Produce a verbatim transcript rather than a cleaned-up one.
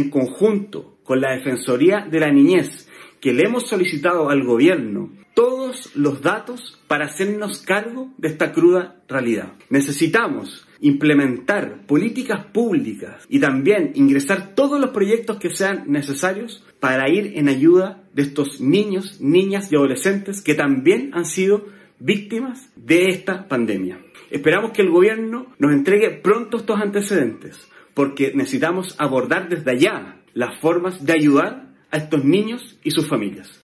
en conjunto con la Defensoría de la Niñez, que le hemos solicitado al gobierno todos los datos para hacernos cargo de esta cruda realidad. Necesitamos implementar políticas públicas y también ingresar todos los proyectos que sean necesarios para ir en ayuda de estos niños, niñas y adolescentes que también han sido víctimas de esta pandemia. Esperamos que el gobierno nos entregue pronto estos antecedentes, porque necesitamos abordar desde allá las formas de ayudar a estos niños y sus familias.